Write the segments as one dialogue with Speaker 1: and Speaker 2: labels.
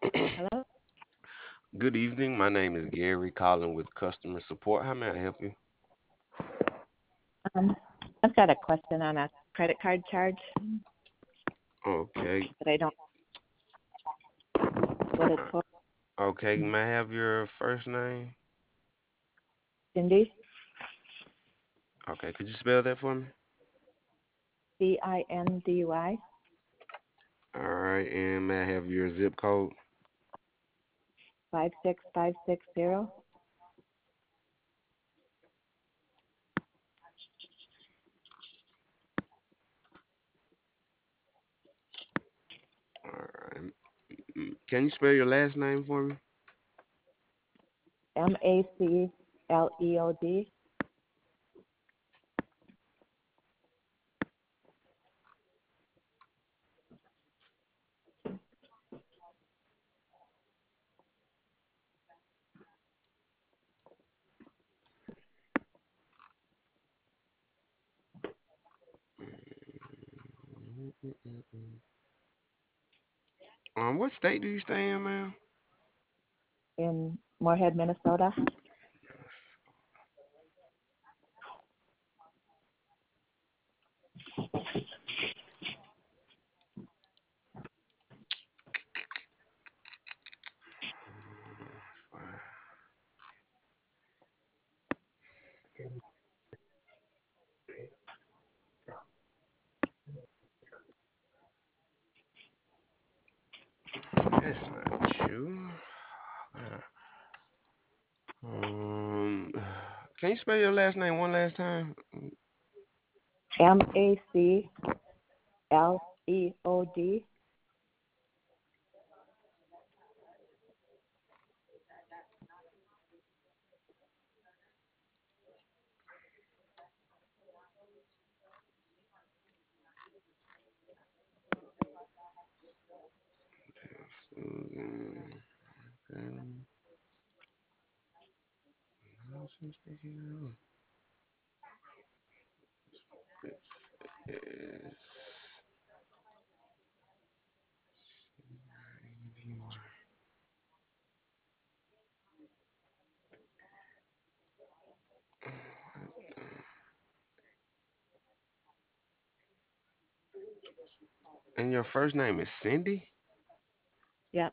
Speaker 1: Hello.
Speaker 2: Good evening. My name is Gary calling with customer support. How may I help you?
Speaker 1: Um, I've got a question on a credit card charge,
Speaker 2: Okay.
Speaker 1: but I don't know what it's
Speaker 2: uh,
Speaker 1: for.
Speaker 2: Okay. May I have your first name?
Speaker 1: Cindy,
Speaker 2: Okay. Could you spell that for me?
Speaker 1: Cindy,
Speaker 2: All right. And may I have your zip code?
Speaker 1: 56560.
Speaker 2: All right. Can you spell your last name for me?
Speaker 1: Macleod.
Speaker 2: What state do you stay in, ma'am?
Speaker 1: In Moorhead, Minnesota.
Speaker 2: That's not you. Uh, Um, can you spell your last name one last time?
Speaker 1: Macleod.
Speaker 2: Susan. Okay. How should I speak it out? Is and your first name is Cindy?
Speaker 1: Yep.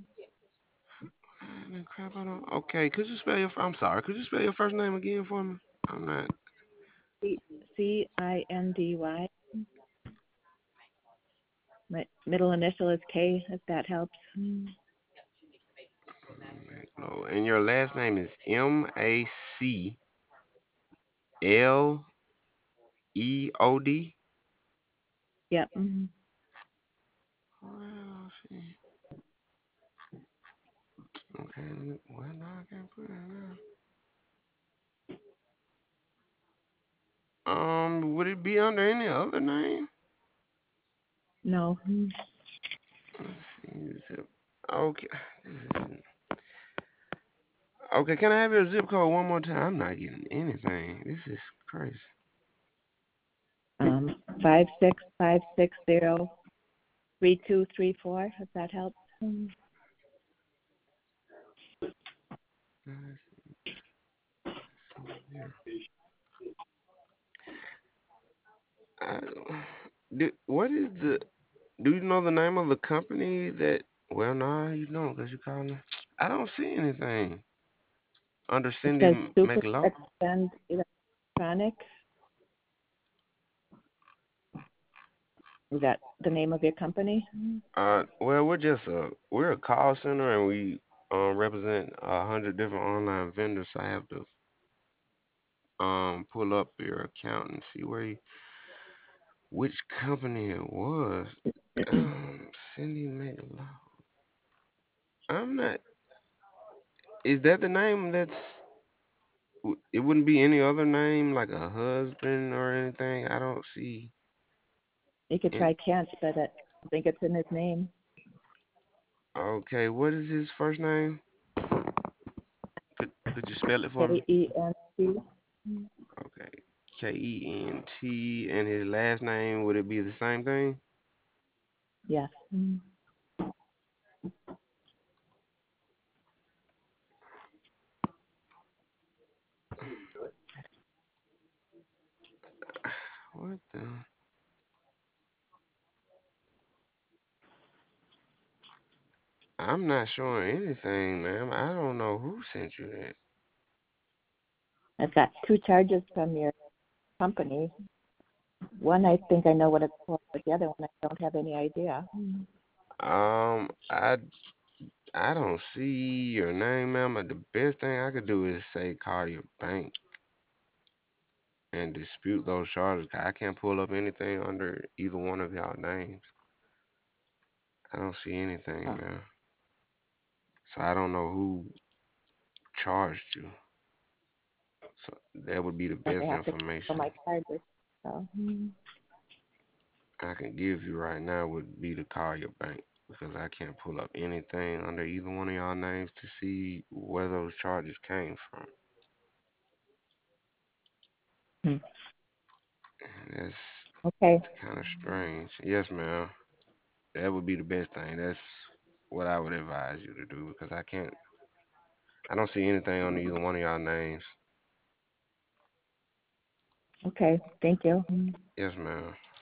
Speaker 2: Man, crap, I don't. Okay, could you spell your? I'm sorry. Could you spell your first name again for me? I'm not.
Speaker 1: Cindy. My middle initial is K, if that helps.
Speaker 2: No. And your last name is Macleod.
Speaker 1: Yep.
Speaker 2: Well, see. Okay. Well, now I can't put it now. Would it be under any other name?
Speaker 1: No.
Speaker 2: Let's see. Okay. Okay, can I have your zip code one more time? I'm not getting anything. This is crazy.
Speaker 1: 565603234, if that helps.
Speaker 2: Let's see here. I, what is the? Do you know the name of the company that? Well, nah, you don't, cause you calling. I don't see anything under
Speaker 1: It
Speaker 2: Cindy
Speaker 1: says Super
Speaker 2: McLaughlin.
Speaker 1: Extend Electronic. Is that the name of your company?
Speaker 2: Well, we're a call center and we represent 100 different online vendors. So I have to pull up your account and see which company it was. Cindy McLaughlin. I'm not. Is that the name that's? It wouldn't be any other name like a husband or anything. I don't see.
Speaker 1: You could
Speaker 2: In,
Speaker 1: try Kent, but I think it's in his name.
Speaker 2: okay, what is his first name? Could you spell it for me?
Speaker 1: Kent.
Speaker 2: Okay, Kent, and his last name would it be the same thing?
Speaker 1: Yes.
Speaker 2: What the? I'm not showing anything, ma'am. I don't know who sent you that.
Speaker 1: I've got two charges from your company. One, I think I know what it's for, but the other one, I don't have any idea.
Speaker 2: Um, I I don't see your name, ma'am. But the best thing I could do is say call your bank and dispute those charges. 'Cause I can't pull up anything under either one of y'all names. I don't see anything,
Speaker 1: Oh,
Speaker 2: man. So I don't know who charged you. So that would be the
Speaker 1: but they
Speaker 2: best
Speaker 1: have to cancel
Speaker 2: information
Speaker 1: my charges. So,
Speaker 2: I can give you right now would be to call your bank because I can't pull up anything under either one of y'all names to see where those charges came from.
Speaker 1: hmm.
Speaker 2: That's
Speaker 1: Okay,
Speaker 2: kind of strange. Yes, ma'am. That would be the best thing. That's what I would advise you to do because I don't see anything on either one of y'all names.
Speaker 1: okay, thank you.
Speaker 2: Yes, ma'am.